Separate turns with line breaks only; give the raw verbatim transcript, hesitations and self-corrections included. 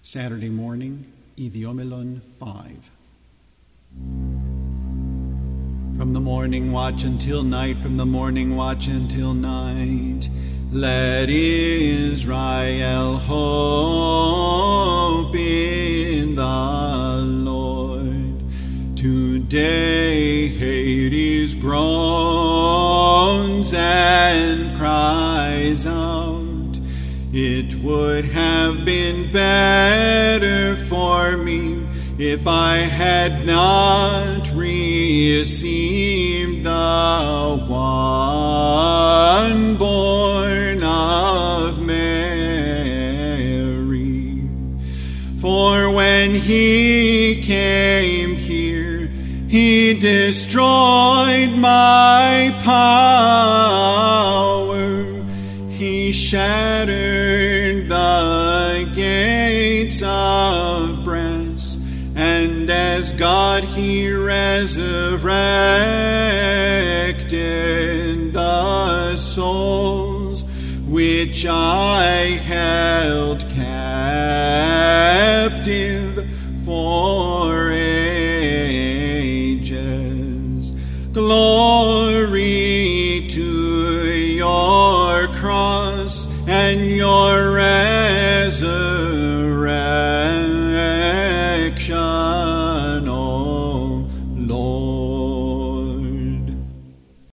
Saturday morning, Idiomelon five. From the morning watch until night, from the morning watch until night, let Israel hope in the Lord. Today Hades groans and cries out. It would have been better for me if I had not received the one born of Mary. For when he came here, he destroyed my power. He shattered the gates of brass, and as God he resurrected the souls which I held captive for ages. Glory to your cross and your resurrection.